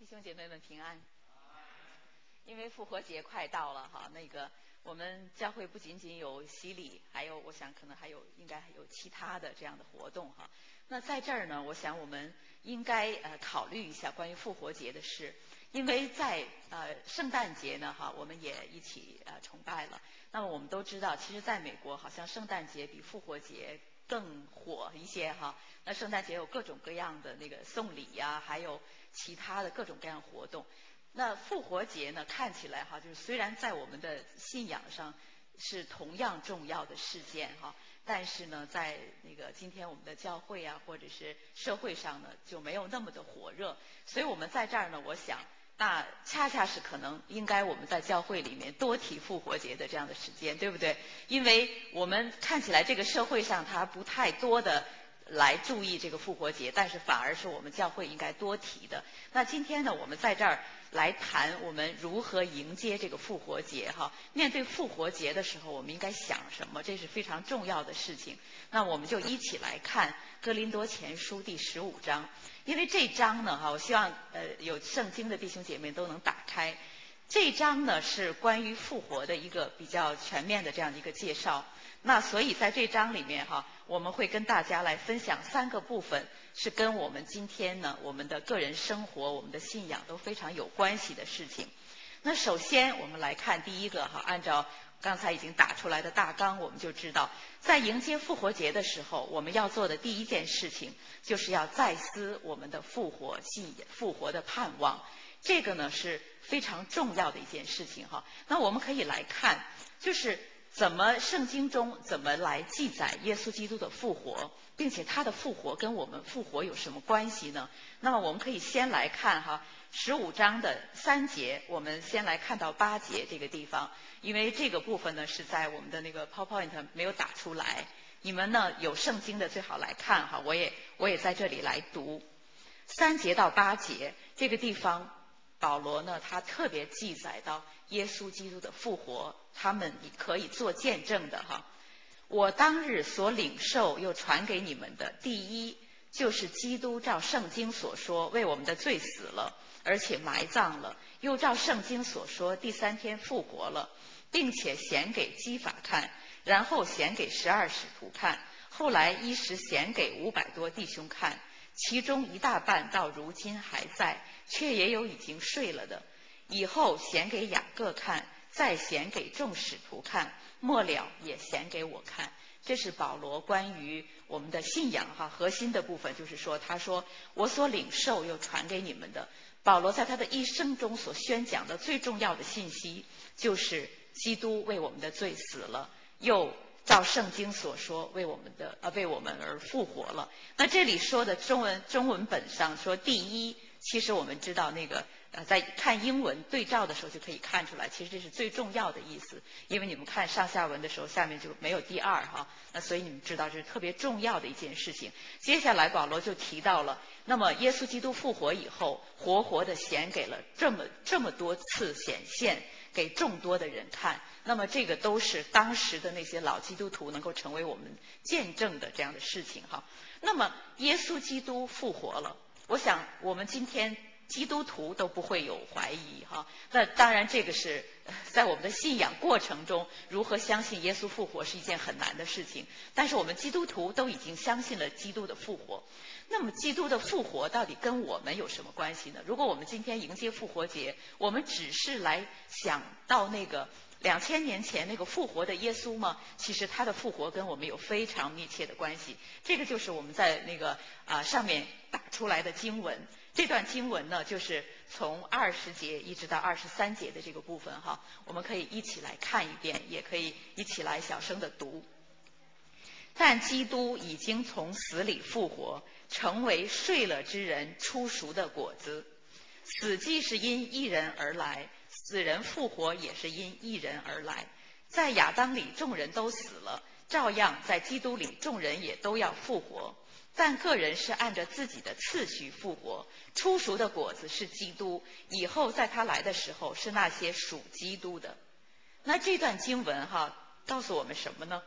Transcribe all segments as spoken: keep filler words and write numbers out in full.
兄姐妹们平安。因为复活节快到了哈，那个我们教会不仅仅有洗礼，还有我想可能还有应该还有其他的这样的活动哈。那在这儿呢，我想我们应该呃考虑一下关于复活节的事，因为在呃圣诞节呢哈，我们也一起呃崇拜了。那么我们都知道，其实在美国好像圣诞节比复活节更火一些哈。那圣诞节有各种各样的那个送礼呀、啊，还有其他的各种各样活动。那复活节呢，看起来哈，就是虽然在我们的信仰上是同样重要的事件哈，但是呢，在那个今天我们的教会啊，或者是社会上呢，就没有那么的火热。所以我们在这儿呢，我想，那恰恰是可能应该我们在教会里面多提复活节的这样的时间，对不对？因为我们看起来这个社会上它不太多的来注意这个复活节，但是反而是我们教会应该多提的。那今天呢，我们在这儿来谈我们如何迎接这个复活节哈。面对复活节的时候，我们应该想什么？这是非常重要的事情。那我们就一起来看哥林多前书第十五章，因为这章呢哈，我希望呃有圣经的弟兄姐妹都能打开。这章呢是关于复活的一个比较全面的这样的一个介绍。那所以在这章里面哈，我们会跟大家来分享三个部分，是跟我们今天呢我们的个人生活、我们的信仰都非常有关系的事情。那首先我们来看第一个哈，按照刚才已经打出来的大纲，我们就知道，在迎接复活节的时候，我们要做的第一件事情，就是要再思我们的复活信、复活的盼望。这个呢是非常重要的一件事情哈。那我们可以来看，就是怎么圣经中怎么来记载耶稣基督的复活，并且他的复活跟我们复活有什么关系呢？那么我们可以先来看哈十五章的三节，我们先来看到八节这个地方，因为这个部分呢是在我们的那个 PowerPoint 没有打出来，你们呢有圣经的最好来看哈，我也我也在这里来读三节到八节这个地方。保罗呢，他特别记载到耶稣基督的复活，他们可以做见证的哈。我当日所领受又传给你们的，第一就是基督照圣经所说为我们的罪死了，而且埋葬了，又照圣经所说第三天复活了，并且显给基法看，然后显给十二使徒看，后来一时显给五百多弟兄看，其中一大半到如今还在，却也有已经睡了的。以后显给雅各看，再显给众使徒看，末了也显给我看。这是保罗关于我们的信仰哈核心的部分，就是说，他说我所领受又传给你们的。保罗在他的一生中所宣讲的最重要的信息，就是基督为我们的罪死了，又照圣经所说为我们的呃为我们而复活了。那这里说的中文中文本上说第一，其实我们知道那个呃在看英文对照的时候就可以看出来，其实这是最重要的意思，因为你们看上下文的时候下面就没有第二哈，那所以你们知道这是特别重要的一件事情。接下来保罗就提到了，那么耶稣基督复活以后，活活的显给了这么这么多次显现给众多的人看，那么这个都是当时的那些老基督徒能够成为我们见证的这样的事情哈。那么耶稣基督复活了，我想我们今天基督徒都不会有怀疑哈。那当然这个是在我们的信仰过程中，如何相信耶稣复活是一件很难的事情，但是我们基督徒都已经相信了基督的复活。那么基督的复活到底跟我们有什么关系呢？如果我们今天迎接复活节，我们只是来想到那个两千年前那个复活的耶稣吗？其实他的复活跟我们有非常密切的关系。这个就是我们在那个啊、呃、上面打出来的经文。这段经文呢，就是从二十节一直到二十三节的这个部分哈，我们可以一起来看一遍，也可以一起来小声的读。但基督已经从死里复活，成为睡了之人初熟的果子。死既是因一人而来，死人复活也是因一人而来。在亚当里众人都死了，照样在基督里众人也都要复活，但个人是按着自己的次序复活。初熟的果子是基督，以后在他来的时候是那些属基督的。那这段经文哈告诉我们什么呢？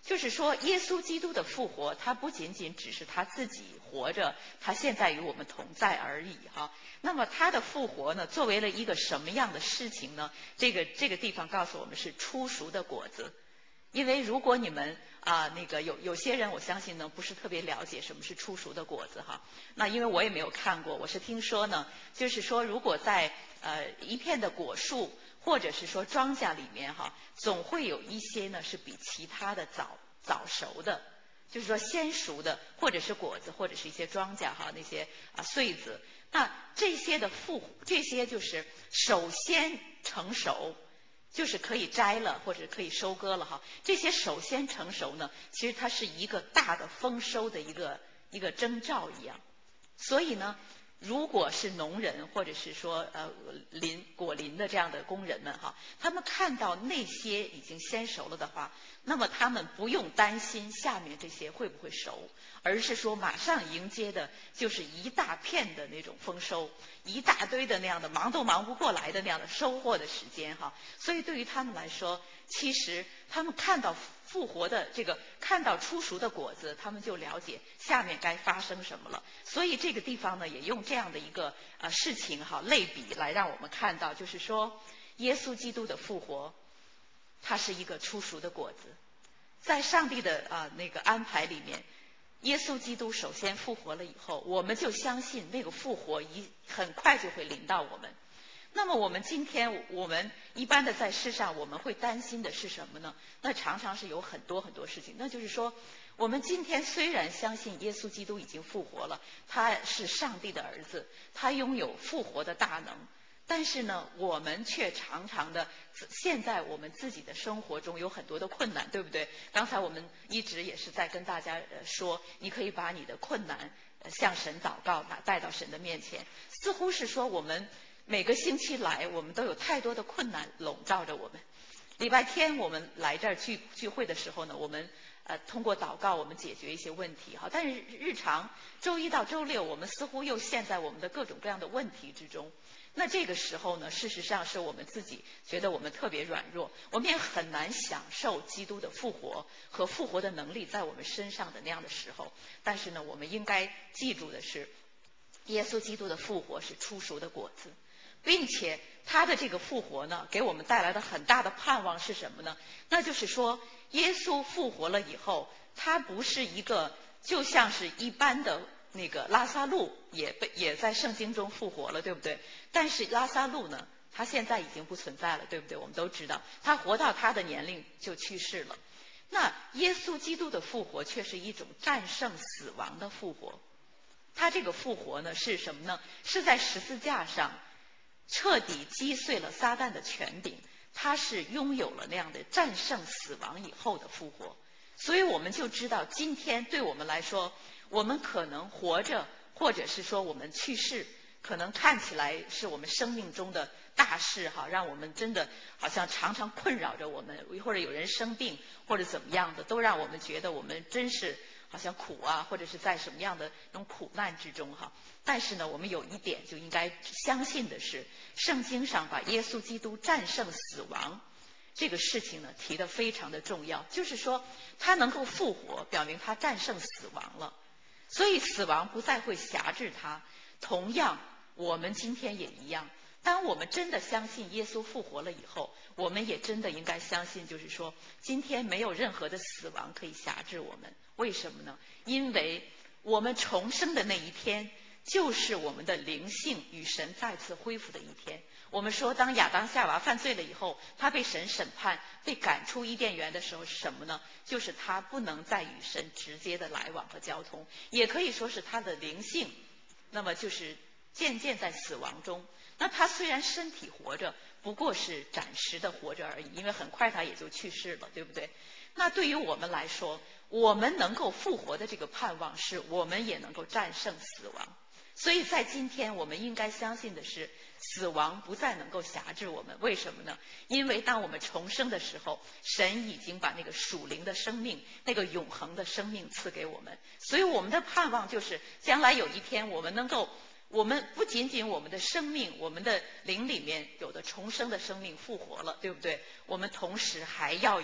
就是说，耶稣基督的复活，他不仅仅只是他自己活着，他现在与我们同在而已哈。那么他的复活呢，作为了一个什么样的事情呢？这个这个地方告诉我们是初熟的果子。因为如果你们啊、呃、那个有有些人，我相信呢不是特别了解什么是初熟的果子哈。那因为我也没有看过，我是听说呢，就是说如果在呃一片的果树或者是说庄稼里面哈，总会有一些呢是比其他的早早熟的，就是说先熟的，或者是果子，或者是一些庄稼哈，那些啊穗子。那这些的复这些就是首先成熟。就是可以摘了或者可以收割了哈，这些首先成熟呢，其实它是一个大的丰收的一个一个征兆一样。所以呢，如果是农人或者是说呃林果林的这样的工人们哈，他们看到那些已经先熟了的话，那么他们不用担心下面这些会不会熟，而是说马上迎接的就是一大片的那种丰收，一大堆的那样的忙都忙不过来的那样的收获的时间哈。所以对于他们来说，其实他们看到复活的这个看到初熟的果子，他们就了解下面该发生什么了。所以这个地方呢，也用这样的一个呃事情哈类比来让我们看到，就是说耶稣基督的复活，它是一个初熟的果子。在上帝的啊、呃、那个安排里面，耶稣基督首先复活了以后，我们就相信那个复活一很快就会临到我们。那么我们今天我们一般的在世上，我们会担心的是什么呢？那常常是有很多很多事情，那就是说我们今天虽然相信耶稣基督已经复活了，他是上帝的儿子，他拥有复活的大能，但是呢，我们却常常的现在我们自己的生活中有很多的困难，对不对？刚才我们一直也是在跟大家说，你可以把你的困难向神祷告，把带到神的面前。似乎是说我们每个星期来，我们都有太多的困难笼罩着我们。礼拜天我们来这儿聚聚会的时候呢，我们呃通过祷告我们解决一些问题哈。但是日常周一到周六，我们似乎又陷在我们的各种各样的问题之中。那这个时候呢，事实上是我们自己觉得我们特别软弱，我们也很难享受基督的复活和复活的能力在我们身上的那样的时候。但是呢，我们应该记住的是，耶稣基督的复活是初熟的果子。并且他的这个复活呢，给我们带来的很大的盼望是什么呢？那就是说，耶稣复活了以后，他不是一个就像是一般的那个拉撒路也被也在圣经中复活了，对不对？但是拉撒路呢，他现在已经不存在了，对不对？我们都知道，他活到他的年龄就去世了。那耶稣基督的复活却是一种战胜死亡的复活。他这个复活呢，是什么呢？是在十字架上彻底击碎了撒旦的权柄，他是拥有了那样的战胜死亡以后的复活。所以我们就知道，今天对我们来说，我们可能活着，或者是说我们去世，可能看起来是我们生命中的大事哈，让我们真的好像常常困扰着我们，或者有人生病，或者怎么样的，都让我们觉得我们真是好像苦啊，或者是在什么样的那种苦难之中哈。但是呢，我们有一点就应该相信的是，圣经上把耶稣基督战胜死亡这个事情呢提得非常的重要，就是说他能够复活，表明他战胜死亡了，所以死亡不再会辖制他。同样，我们今天也一样，当我们真的相信耶稣复活了以后，我们也真的应该相信，就是说今天没有任何的死亡可以辖制我们。为什么呢？因为我们重生的那一天，就是我们的灵性与神再次恢复的一天。我们说，当亚当夏娃犯罪了以后，他被神审判，被赶出伊甸园的时候是什么呢？就是他不能再与神直接的来往和交通，也可以说是他的灵性，那么就是渐渐在死亡中。那他虽然身体活着，不过是暂时的活着而已，因为很快他也就去世了，对不对？那对于我们来说，我们能够复活的这个盼望，是我们也能够战胜死亡。所以在今天，我们应该相信的是，死亡不再能够辖制我们。为什么呢？因为当我们重生的时候，神已经把那个属灵的生命，那个永恒的生命赐给我们。所以我们的盼望就是，将来有一天我们能够，我们不仅仅我们的生命，我们的灵里面有的重生的生命复活了，对不对？我们同时还要有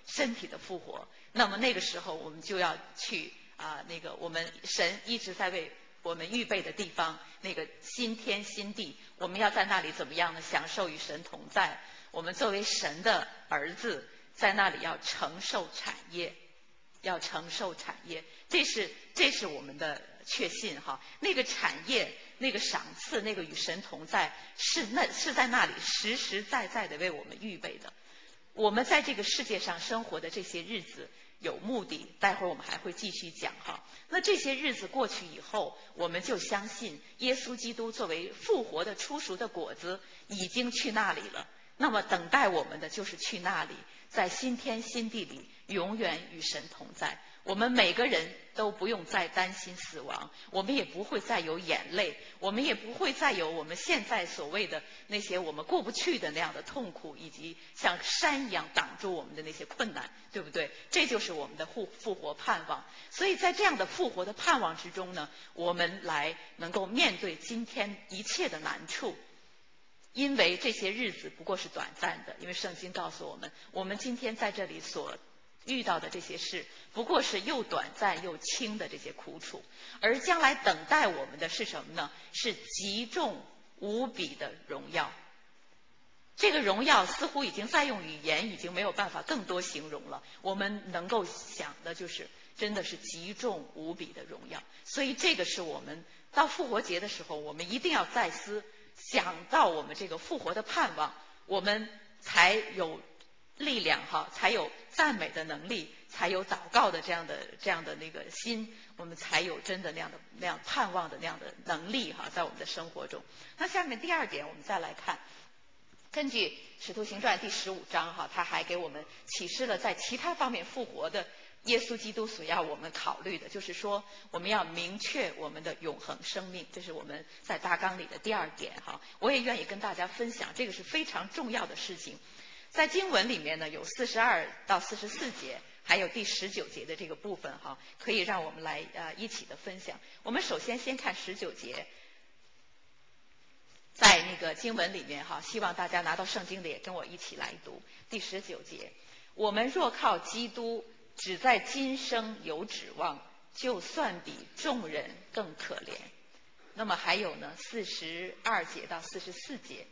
身体的复活。那么那个时候我们就要去啊、呃，那个我们神一直在为我们预备的地方，那个新天新地，我们要在那里怎么样呢？享受与神同在。我们作为神的儿子，在那里要承受产业，要承受产业，这是这是我们的确信哈。那个产业，那个赏赐，那个与神同在，是那是在那里实实在在的为我们预备的。我们在这个世界上生活的这些日子有目的，待会儿我们还会继续讲哈。那这些日子过去以后，我们就相信耶稣基督作为复活的初熟的果子已经去那里了。那么等待我们的就是去那里，在新天新地里永远与神同在。我们每个人都不用再担心死亡，我们也不会再有眼泪，我们也不会再有我们现在所谓的那些我们过不去的那样的痛苦，以及像山一样挡住我们的那些困难，对不对？这就是我们的复复活盼望。所以在这样的复活的盼望之中呢，我们来能够面对今天一切的难处。因为这些日子不过是短暂的，因为圣经告诉我们，我们今天在这里所遇到的这些事，不过是又短暂又轻的这些苦楚，而将来等待我们的是什么呢？是极重无比的荣耀。这个荣耀似乎已经再用语言已经没有办法更多形容了，我们能够想的就是真的是极重无比的荣耀。所以这个是我们到复活节的时候，我们一定要再思想到我们这个复活的盼望，我们才有力量哈，才有赞美的能力，才有祷告的这样的这样的那个心，我们才有真的那样的那样盼望的那样的能力哈，在我们的生活中。那下面第二点，我们再来看，根据《使徒行传》第十五章哈，他还给我们启示了在其他方面复活的耶稣基督所要我们考虑的，就是说我们要明确我们的永恒生命，这是我们在大纲里的第二点哈。我也愿意跟大家分享，这个是非常重要的事情。在经文里面呢，有四十二到四十四节，还有第十九节的这个部分哈，可以让我们来呃一起的分享。我们首先先看十九节。在那个经文里面哈，希望大家拿到圣经的也跟我一起来读第十九节。我们若靠基督只在今生有指望，就算比众人更可怜。那么还有呢，四十二节到四十四节，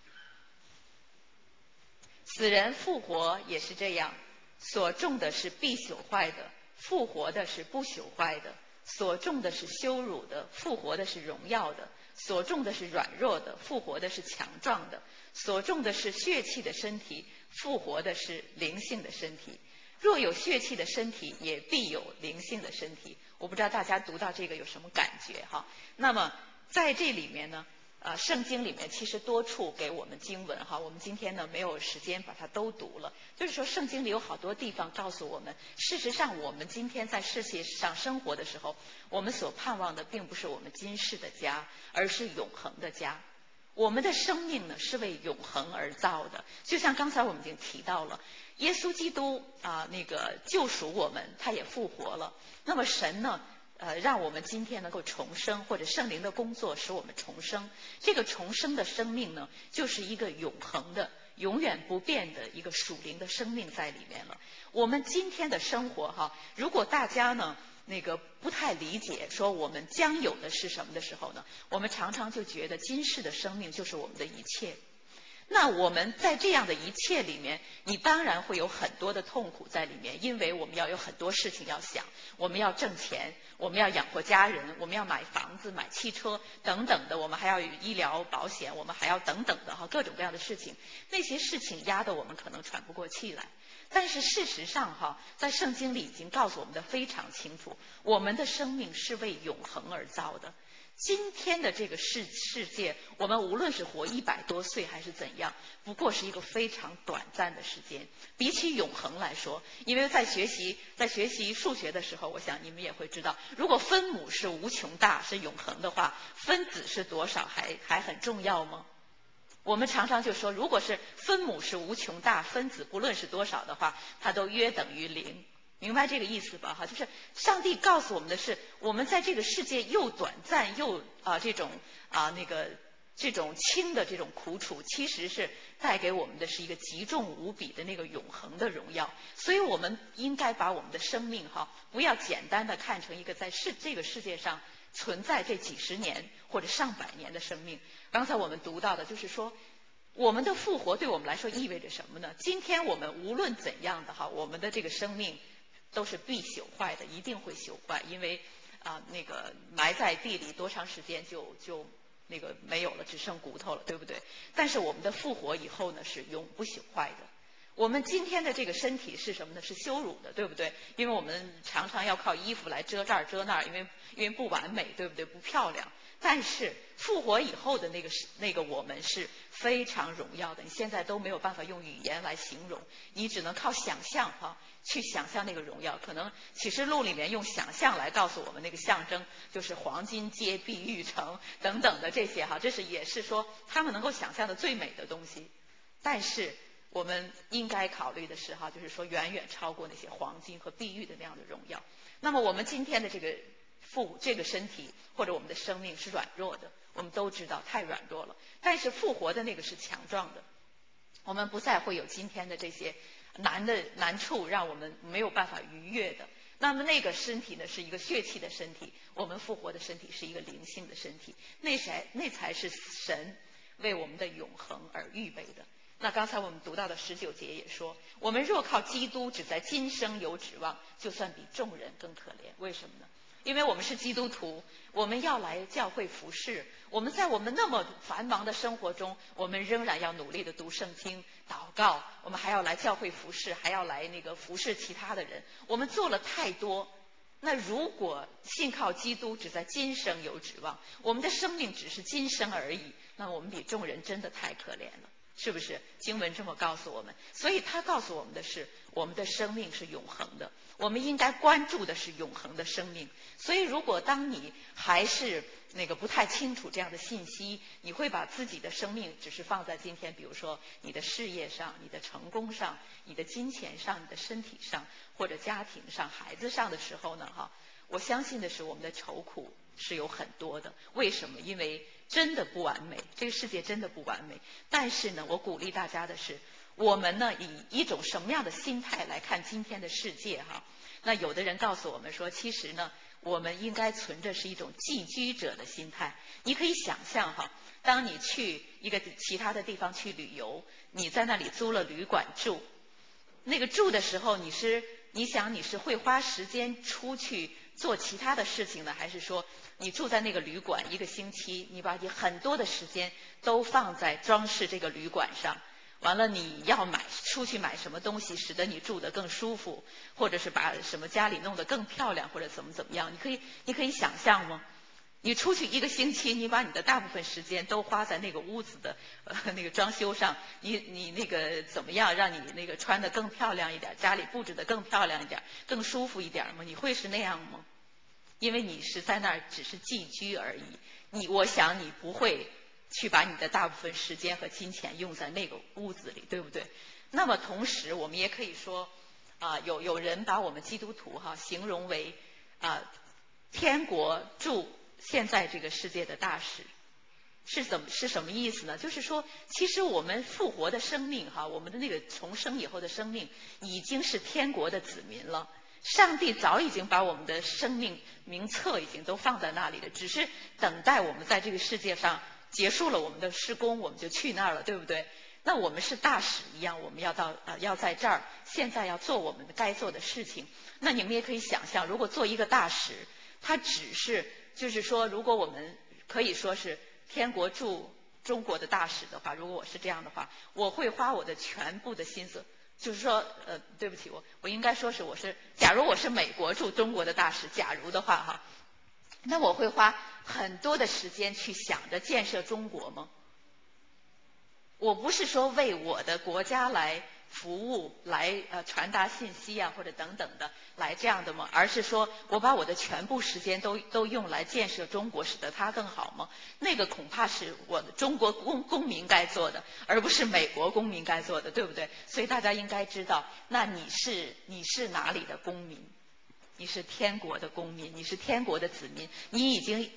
死人复活也是这样，所种的是必朽坏的，复活的是不朽坏的；所种的是羞辱的，复活的是荣耀的；所种的是软弱的，复活的是强壮的；所种的是血气的身体，复活的是灵性的身体。若有血气的身体，也必有灵性的身体。我不知道大家读到这个有什么感觉哈？那么在这里面呢，呃，圣经里面其实多处给我们经文哈，我们今天呢没有时间把它都读了。就是说，圣经里有好多地方告诉我们，事实上我们今天在世界上生活的时候，我们所盼望的并不是我们今世的家，而是永恒的家。我们的生命呢是为永恒而造的，就像刚才我们已经提到了，耶稣基督啊、呃，那个救赎我们，他也复活了。那么神呢，呃，让我们今天能够重生，或者圣灵的工作使我们重生。这个重生的生命呢，就是一个永恒的、永远不变的一个属灵的生命在里面了。我们今天的生活哈，如果大家呢，那个不太理解说我们将有的是什么的时候呢，我们常常就觉得今世的生命就是我们的一切。那我们在这样的一切里面，你当然会有很多的痛苦在里面，因为我们要有很多事情要想，我们要挣钱，我们要养活家人，我们要买房子、买汽车等等的，我们还要有医疗保险，我们还要等等的哈，各种各样的事情，那些事情压得我们可能喘不过气来。但是事实上哈，在圣经里已经告诉我们的非常清楚，我们的生命是为永恒而造的。今天的这个世世界，我们无论是活一百多岁还是怎样，不过是一个非常短暂的时间。比起永恒来说，因为在学习在学习数学的时候，我想你们也会知道，如果分母是无穷大是永恒的话，分子是多少还还很重要吗？我们常常就说，如果是分母是无穷大，分子不论是多少的话，它都约等于零。明白这个意思吧？哈，就是上帝告诉我们的是，我们在这个世界又短暂又啊、呃、这种啊、呃、那个这种轻的这种苦楚，其实是带给我们的是一个极重无比的那个永恒的荣耀。所以我们应该把我们的生命哈，不要简单的看成一个在世这个世界上存在这几十年或者上百年的生命。刚才我们读到的就是说，我们的复活对我们来说意味着什么呢？今天我们无论怎样的哈，我们的这个生命都是必朽坏的，一定会朽坏，因为啊、呃、那个埋在地里多长时间就就那个没有了，只剩骨头了，对不对？但是我们的复活以后呢，是永不朽坏的。我们今天的这个身体是什么呢？是羞辱的，对不对？因为我们常常要靠衣服来遮这儿遮那儿，因为因为不完美，对不对？不漂亮。但是复活以后的那个是那个我们是非常荣耀的，你现在都没有办法用语言来形容，你只能靠想象哈、啊，去想象那个荣耀。可能启示录里面用想象来告诉我们那个象征，就是黄金街、碧玉城等等的这些哈，这是也是说他们能够想象的最美的东西。但是我们应该考虑的是哈，就是说远远超过那些黄金和碧玉的那样的荣耀。那么我们今天的这个复这个身体或者我们的生命是软弱的，我们都知道太软弱了。但是复活的那个是强壮的，我们不再会有今天的这些难的难处，让我们没有办法逾越的。那么那个身体呢，是一个血气的身体，我们复活的身体是一个灵性的身体，那才那才是神为我们的永恒而预备的。那刚才我们读到的十九节也说，我们若靠基督只在今生有指望，就算比众人更可怜。为什么呢？因为我们是基督徒，我们要来教会服侍，我们在我们那么繁忙的生活中，我们仍然要努力的读圣经、祷告，我们还要来教会服侍，还要来那个服侍其他的人，我们做了太多。那如果信靠基督只在今生有指望，我们的生命只是今生而已，那我们比众人真的太可怜了。是不是？经文这么告诉我们，所以他告诉我们的是，我们的生命是永恒的，我们应该关注的是永恒的生命。所以如果当你还是那个不太清楚这样的信息，你会把自己的生命只是放在今天，比如说你的事业上、你的成功上、你的金钱上、你的身体上，或者家庭上、孩子上的时候呢，哈，我相信的是我们的愁苦是有很多的。为什么？因为真的不完美，这个世界真的不完美。但是呢，我鼓励大家的是，我们呢以一种什么样的心态来看今天的世界哈？那有的人告诉我们说，其实呢，我们应该存着是一种寄居者的心态。你可以想象哈，当你去一个其他的地方去旅游，你在那里租了旅馆住，那个住的时候，你是你想你是会花时间出去做其他的事情呢，还是说你住在那个旅馆一个星期，你把你很多的时间都放在装饰这个旅馆上？完了，你要买出去买什么东西，使得你住得更舒服，或者是把什么家里弄得更漂亮，或者怎么怎么样？你可以你可以想象吗？你出去一个星期，你把你的大部分时间都花在那个屋子的呃那个装修上，你你那个怎么样让你那个穿得更漂亮一点，家里布置得更漂亮一点，更舒服一点吗？你会是那样吗？因为你是在那儿只是寄居而已，你我想你不会去把你的大部分时间和金钱用在那个屋子里，对不对？那么同时我们也可以说啊、呃，有有人把我们基督徒哈形容为啊、呃、天国驻现在这个世界的大使。是怎么是什么意思呢？就是说，其实我们复活的生命哈，我们的那个重生以后的生命，已经是天国的子民了。上帝早已经把我们的生命名册已经都放在那里了，只是等待我们在这个世界上结束了我们的施工，我们就去那儿了，对不对？那我们是大使一样，我们要到呃要在这儿，现在要做我们该做的事情。那你们也可以想象，如果做一个大使，他只是就是说，如果我们可以说是天国驻中国的大使的话，如果我是这样的话，我会花我的全部的心思。就是说，呃，对不起，我我应该说是我是，假如我是美国驻中国的大使，假如的话哈，那我会花很多的时间去想着建设中国吗？我不是说为我的国家来服务，来呃传达信息啊，或者等等的来这样的吗？而是说我把我的全部时间都都用来建设中国，使得它更好吗？那个恐怕是我的中国公公民该做的，而不是美国公民该做的，对不对？所以大家应该知道，那你是你是哪里的公民？你是天国的公民，你是天国的子民，你已经。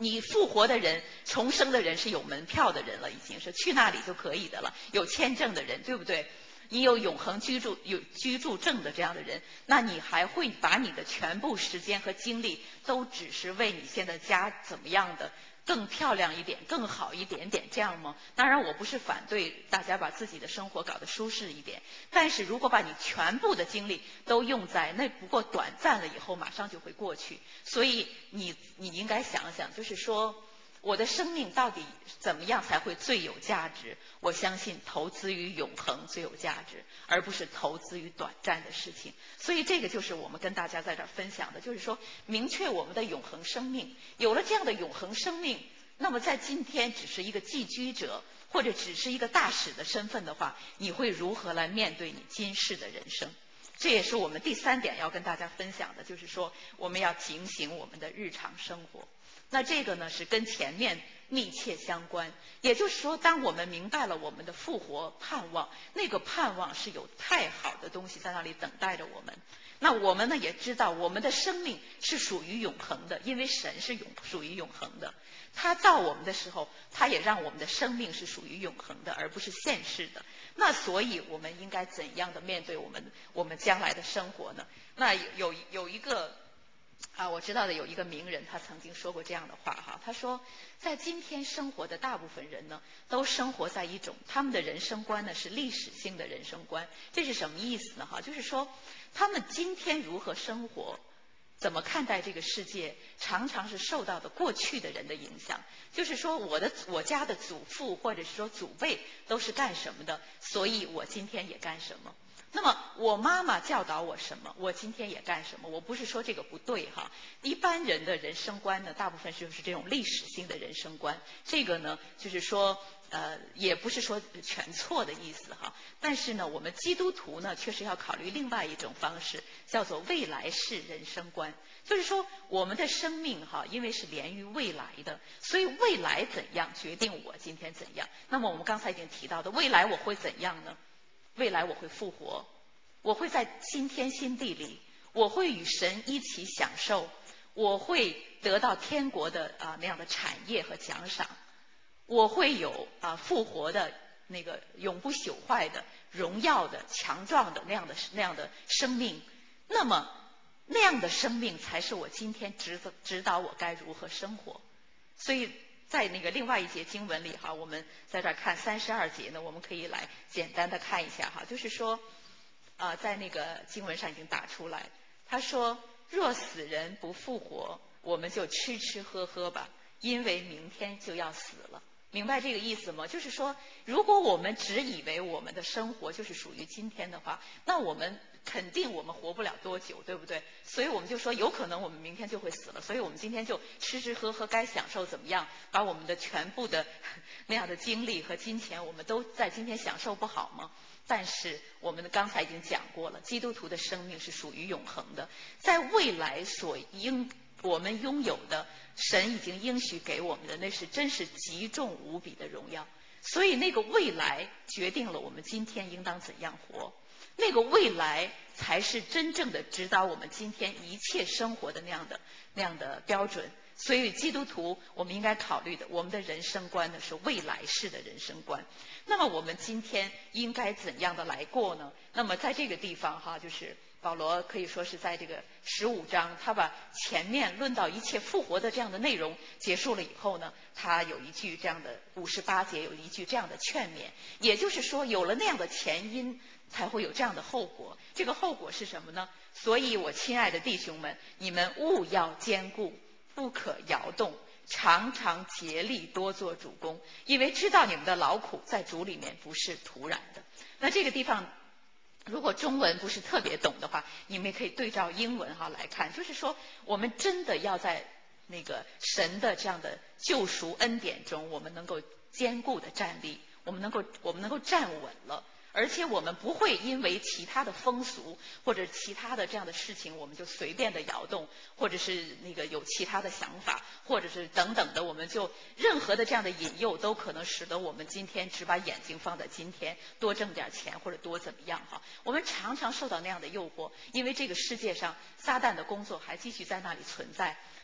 你复活的人、重生的人是有门票的人了，已经是去那里就可以的了，有签证的人，对不对？你有永恒居住、有居住证的这样的人，那你还会把你的全部时间和精力都只是为你现在家怎么样的更漂亮一点、更好一点点这样吗？当然，我不是反对大家把自己的生活搞得舒适一点，但是如果把你全部的精力都用在那，不过短暂了以后马上就会过去，所以你你应该想想，就是说。我的生命到底怎么样才会最有价值？我相信投资于永恒最有价值，而不是投资于短暂的事情。所以这个就是我们跟大家在这儿分享的，就是说明确我们的永恒生命。有了这样的永恒生命，那么在今天只是一个寄居者，或者只是一个大使的身份的话，你会如何来面对你今世的人生？这也是我们第三点要跟大家分享的，就是说我们要警醒我们的日常生活。那这个呢是跟前面密切相关，也就是说，当我们明白了我们的复活盼望，那个盼望是有太好的东西在那里等待着我们。那我们呢也知道，我们的生命是属于永恒的，因为神是永属于永恒的。他造我们的时候，他也让我们的生命是属于永恒的，而不是现世的。那所以我们应该怎样的面对我们我们将来的生活呢？那有有一个。啊，我知道的有一个名人，他曾经说过这样的话哈，他说，在今天生活的大部分人呢，都生活在一种他们的人生观呢是历史性的人生观。这是什么意思呢？哈，就是说他们今天如何生活，怎么看待这个世界，常常是受到的过去的人的影响。就是说，我的我家的祖父或者是说祖辈都是干什么的，所以我今天也干什么。那么我妈妈教导我什么，我今天也干什么。我不是说这个不对哈，一般人的人生观呢，大部分就是这种历史性的人生观。这个呢，就是说呃，也不是说全错的意思哈。但是呢，我们基督徒呢，确实要考虑另外一种方式，叫做未来式人生观。就是说，我们的生命哈，因为是连于未来的，所以未来怎样决定我今天怎样。那么我们刚才已经提到的，未来我会怎样呢？未来我会复活，我会在新天新地里，我会与神一起享受，我会得到天国的啊那样的产业和奖赏，我会有啊复活的那个永不朽坏的荣耀的强壮的那样的那样的生命。那么那样的生命才是我今天指指导我该如何生活。所以在那个另外一节经文里哈，我们在这儿看三十二节呢，我们可以来简单的看一下哈，就是说，啊、呃，在那个经文上已经打出来，他说：若死人不复活，我们就吃吃喝喝吧，因为明天就要死了。明白这个意思吗？就是说，如果我们只以为我们的生活就是属于今天的话，那我们肯定我们活不了多久，对不对？所以我们就说，有可能我们明天就会死了，所以我们今天就吃吃喝喝，该享受怎么样，把我们的全部的那样的精力和金钱，我们都在今天享受不好吗？但是我们刚才已经讲过了，基督徒的生命是属于永恒的，在未来所应我们拥有的，神已经应许给我们的，那是真是极重无比的荣耀。所以那个未来决定了我们今天应当怎样活，那个未来才是真正的指导我们今天一切生活的那样的那样的标准。所以基督徒我们应该考虑的，我们的人生观呢是未来式的人生观。那么我们今天应该怎样的来过呢？那么在这个地方哈，就是保罗可以说是在这个十五章，他把前面论到一切复活的这样的内容结束了以后呢，他有一句这样的五十八节有一句这样的劝勉，也就是说有了那样的前因，才会有这样的后果。这个后果是什么呢？所以我亲爱的弟兄们，你们务要坚固，不可摇动，常常竭力多做主工，因为知道你们的劳苦在主里面不是徒然的。那这个地方如果中文不是特别懂的话，你们也可以对照英文哈来看，就是说我们真的要在那个神的这样的救赎恩典中，我们能够坚固的站立，我们能够我们能够站稳了。而且我们不会因为其他的风俗或者其他的这样的事情，我们就随便的摇动，或者是那个有其他的想法，或者是等等的，我们就任何的这样的引诱都可能使得我们今天只把眼睛放在今天，多挣点钱或者多怎么样哈。我们常常受到那样的诱惑，因为这个世界上撒旦的工作还继续在那里存在。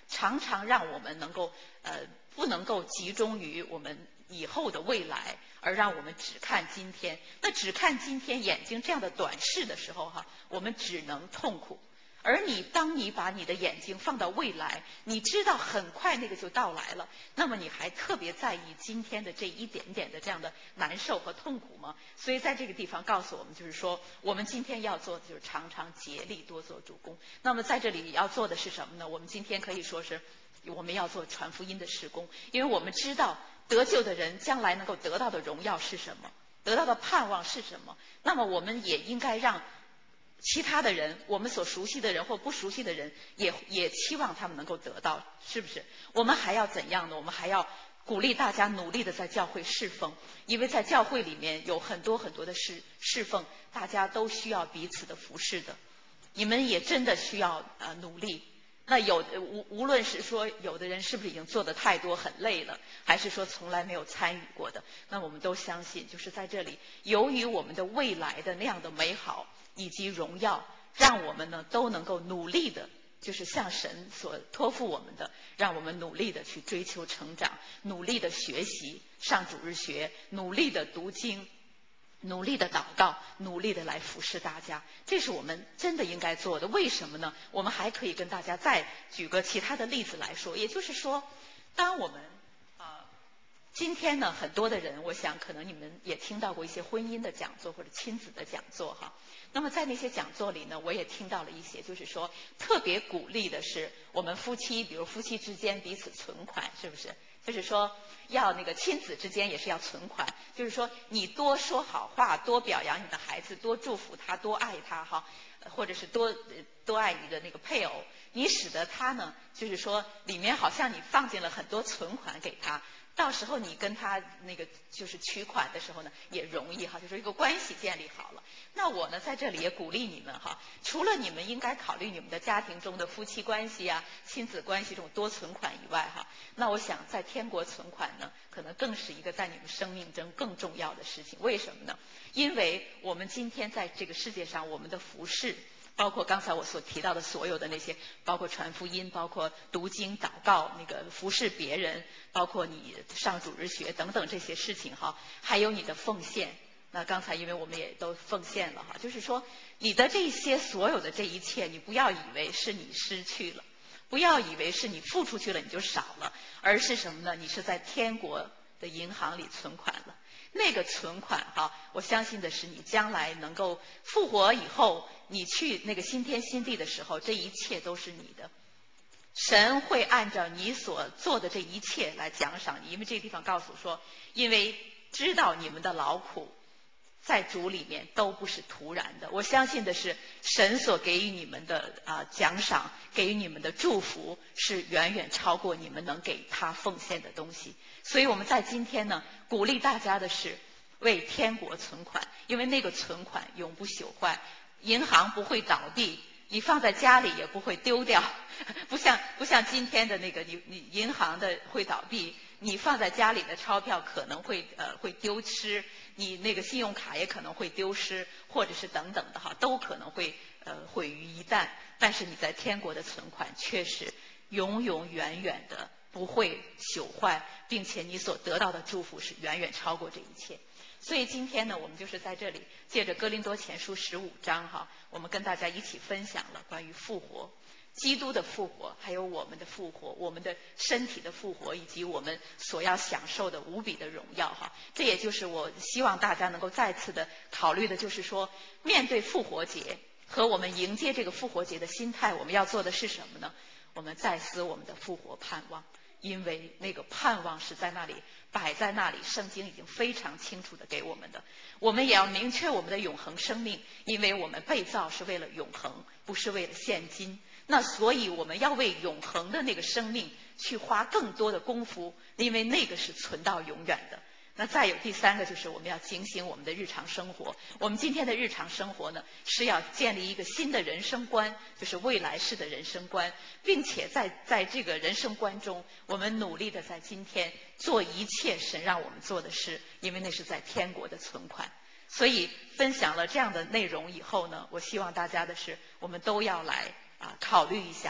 常常让我们能够呃不能够集中于我们以后的未来，而让我们只看今天。那只看今天，眼睛这样的短视的时候哈，我们只能痛苦。而你当你把你的眼睛放到未来，你知道很快那个就到来了，那么你还特别在意今天的这一点点的这样的难受和痛苦吗？所以在这个地方告诉我们，就是说我们今天要做的就是常常竭力多做主工。那么在这里要做的是什么呢？我们今天可以说是我们要做传福音的事工，因为我们知道得救的人将来能够得到的荣耀是什么，得到的盼望是什么。那么我们也应该让其他的人，我们所熟悉的人或不熟悉的人，也也期望他们能够得到，是不是？我们还要怎样呢？我们还要鼓励大家努力的在教会侍奉，因为在教会里面有很多很多的侍侍奉，大家都需要彼此的服侍的。你们也真的需要呃努力。那有无无论是说有的人是不是已经做得太多很累了，还是说从来没有参与过的，那我们都相信，就是在这里，由于我们的未来的那样的美好以及荣耀，让我们呢都能够努力的，就是向神所托付我们的，让我们努力的去追求成长，努力的学习，上主日学，努力的读经，努力的祷告，努力的来服侍大家，这是我们真的应该做的。为什么呢？我们还可以跟大家再举个其他的例子来说，也就是说，当我们啊、呃、今天呢，很多的人，我想可能你们也听到过一些婚姻的讲座或者亲子的讲座哈。那么在那些讲座里呢，我也听到了一些，就是说特别鼓励的是我们夫妻，比如夫妻之间彼此存款，是不是？就是说要那个亲子之间也是要存款，就是说你多说好话，多表扬你的孩子，多祝福他，多爱他哈，或者是多多爱你的那个配偶，你使得他呢，就是说里面好像你放进了很多存款给他，到时候你跟他那个就是取款的时候呢也容易哈，就是一个关系建立好了。那我呢在这里也鼓励你们哈，除了你们应该考虑你们的家庭中的夫妻关系啊、亲子关系这种多存款以外哈，那我想在天国存款呢，可能更是一个在你们生命中更重要的事情。为什么呢？因为我们今天在这个世界上，我们的服事，包括刚才我所提到的所有的那些，包括传福音，包括读经、祷告，那个服侍别人，包括你上主日学等等这些事情哈，还有你的奉献。那刚才因为我们也都奉献了哈，就是说你的这些所有的这一切，你不要以为是你失去了，不要以为是你付出去了你就少了，而是什么呢？你是在天国的银行里存款了。那个存款哈，我相信的是你将来能够复活以后，你去那个新天新地的时候，这一切都是你的。神会按照你所做的这一切来奖赏你，因为这个地方告诉说，因为知道你们的劳苦在主里面都不是徒然的。我相信的是神所给予你们的啊、呃、奖赏，给予你们的祝福是远远超过你们能给他奉献的东西。所以我们在今天呢，鼓励大家的是为天国存款，因为那个存款永不朽坏，银行不会倒闭，你放在家里也不会丢掉，不像不像今天的那个你你银行的会倒闭，你放在家里的钞票可能会呃会丢失，你那个信用卡也可能会丢失，或者是等等的哈，都可能会呃毁于一旦。但是你在天国的存款却是永永远远的不会朽坏，并且你所得到的祝福是远远超过这一切。所以今天呢，我们就是在这里借着哥林多前书十五章哈，我们跟大家一起分享了关于复活。基督的复活，还有我们的复活，我们的身体的复活，以及我们所要享受的无比的荣耀哈。这也就是我希望大家能够再次的考虑的，就是说面对复活节和我们迎接这个复活节的心态，我们要做的是什么呢？我们再思我们的复活盼望，因为那个盼望是在那里摆在那里，圣经已经非常清楚的给我们的。我们也要明确我们的永恒生命，因为我们被造是为了永恒，不是为了现今。那所以我们要为永恒的那个生命去花更多的功夫，因为那个是存到永远的。那再有第三个，就是我们要警醒我们的日常生活。我们今天的日常生活呢，是要建立一个新的人生观，就是未来式的人生观，并且在在这个人生观中，我们努力的在今天做一切神让我们做的事，因为那是在天国的存款。所以分享了这样的内容以后呢，我希望大家的是，我们都要来啊考虑一下，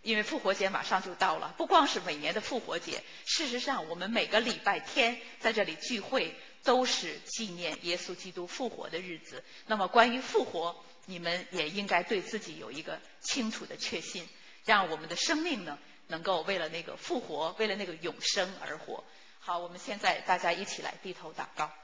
因为复活节马上就到了，不光是每年的复活节，事实上我们每个礼拜天在这里聚会都是纪念耶稣基督复活的日子。那么关于复活，你们也应该对自己有一个清楚的确信，让我们的生命呢能够为了那个复活，为了那个永生而活。好，我们现在大家一起来低头祷告。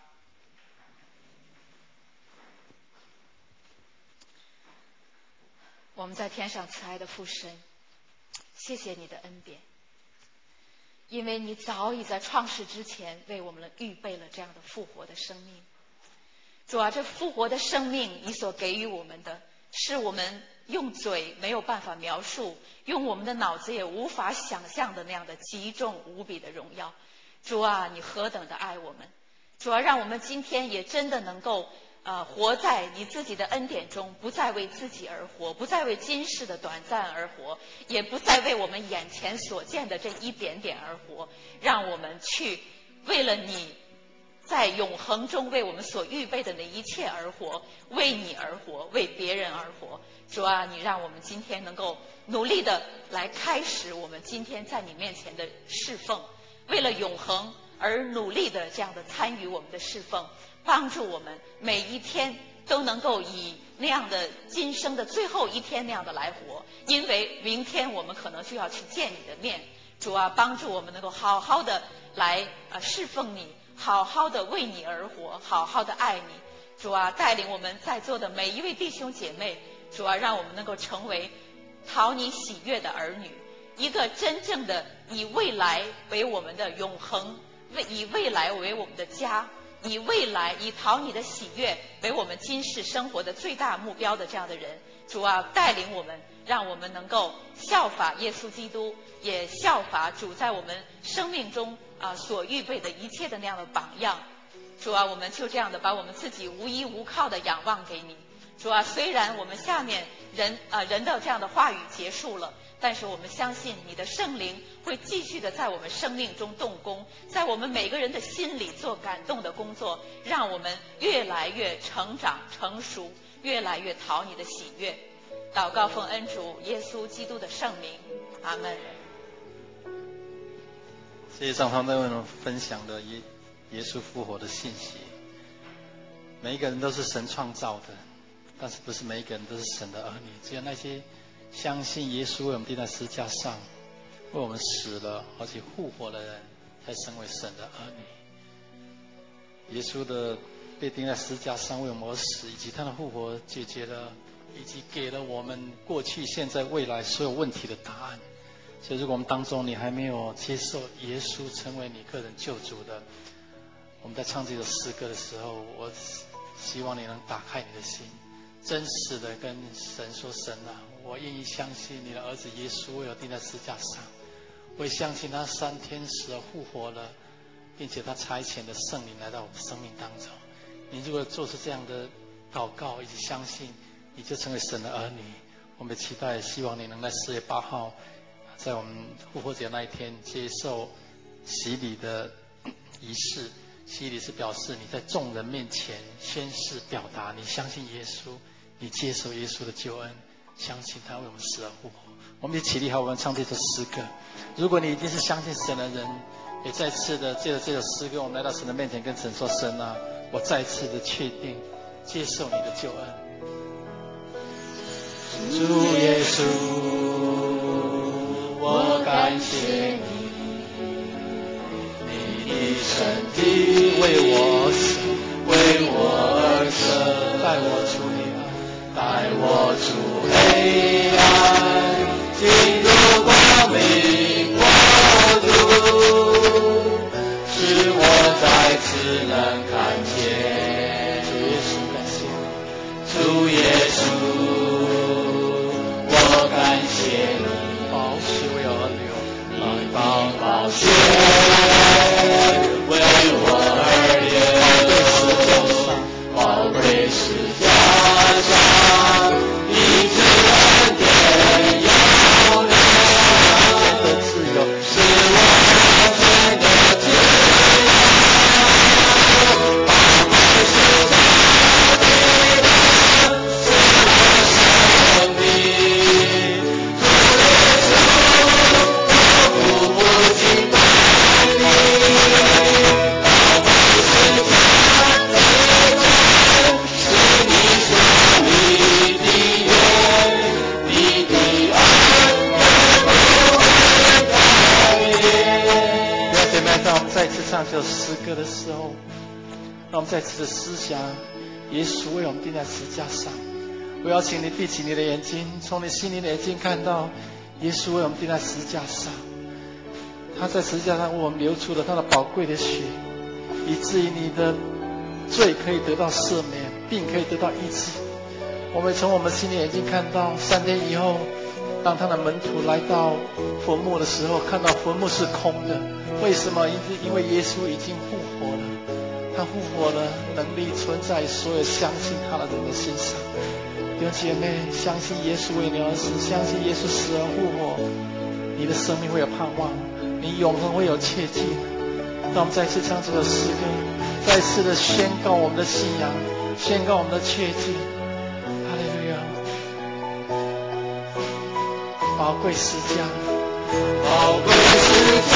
我们在天上慈爱的父神，谢谢你的恩典，因为你早已在创世之前为我们预备了这样的复活的生命。主啊，这复活的生命你所给予我们的，是我们用嘴没有办法描述，用我们的脑子也无法想象的那样的极重无比的荣耀。主啊，你何等的爱我们！主啊，让我们今天也真的能够呃，活在你自己的恩典中，不再为自己而活，不再为今世的短暂而活，也不再为我们眼前所见的这一点点而活，让我们去为了你在永恒中为我们所预备的那一切而活，为你而活，为别人而活。主啊，你让我们今天能够努力的来开始我们今天在你面前的侍奉，为了永恒而努力的这样的参与我们的侍奉，帮助我们每一天都能够以那样的今生的最后一天那样的来活，因为明天我们可能就要去见你的面。主啊，帮助我们能够好好的来呃侍奉你，好好的为你而活，好好的爱你。主啊，带领我们在座的每一位弟兄姐妹，主啊，让我们能够成为讨你喜悦的儿女，一个真正的以未来为我们的永恒，为以未来为我们的家，以未来以讨你的喜悦为我们今世生活的最大目标的这样的人。主啊，带领我们，让我们能够效法耶稣基督，也效法主在我们生命中啊所预备的一切的那样的榜样。主啊，我们就这样的把我们自己无依无靠的仰望给你。主啊，虽然我们下面人啊人的这样的话语结束了，但是我们相信你的圣灵会继续的在我们生命中动工，在我们每个人的心里做感动的工作，让我们越来越成长成熟，越来越讨你的喜悦。祷告奉恩主耶稣基督的圣名，阿们。 世界上他们在为我们分享的耶耶稣复活的信息，每一个人都是神创造的，但是不是每一个人都是神的儿女，只有那些相信耶稣为我们钉在十字架上，为我们死了而且复活的人，才成为神的儿女。耶稣的被钉在十字架上为我们而死，以及他的复活，解决了以及给了我们过去现在未来所有问题的答案。所以如果我们当中你还没有接受耶稣成为你个人救主的，我们在唱这首诗歌的时候，我希望你能打开你的心，真实的跟神说，神啊，我愿意相信你的儿子耶稣为我钉在十字架上，我也相信他三天死了复活了，并且他差遣的圣灵来到我们生命当中。你如果做出这样的祷告以及相信，你就成为神的儿女。我们期待希望你能在四月八号在我们复活节那一天接受洗礼的仪式。洗礼是表示你在众人面前宣誓表达你相信耶稣，你接受耶稣的救恩，相信他为我们死而复活。我们就起立好，我们唱这首诗歌。如果你已经是相信神的人，也再次的借着这首诗歌，我们来到神的面前跟神说，神啊，我再次的确定接受你的救恩。主耶稣，我感谢你，你的身体为我死，为我而生，带我出黑暗，带我出黑暗，进入光明国度，使我再次能看见。主耶稣，感谢你，主耶稣，我感谢你，宝血为我流，你宝宝血为我而流，宝贵十架上，一直恩典要流，的自由是我完全的自由，宝贵十架的是我生命，主耶稣。 这首诗歌的时候，让我们再次的思想耶稣为我们钉在十字架上。我邀请你闭起你的眼睛，从你心灵的眼睛看到耶稣为我们钉在十字架上，他在十字架上为我们流出了他的宝贵的血，以至于你的罪可以得到赦免，病可以得到医治。我们从我们心灵眼睛看到，三天以后当他的门徒来到坟墓的时候，看到坟墓是空的。为什么？因为耶稣已经复活了，他复活了，能力存在所有相信他的人的身上。弟兄姐妹，相信耶稣为你而死，相信耶稣死而复活，你的生命会有盼望，你永恒会有切记。让我们再次唱这首诗歌，再次的宣告我们的信仰，宣告我们的切记。哈利路亚！宝贵十架， 宝贵十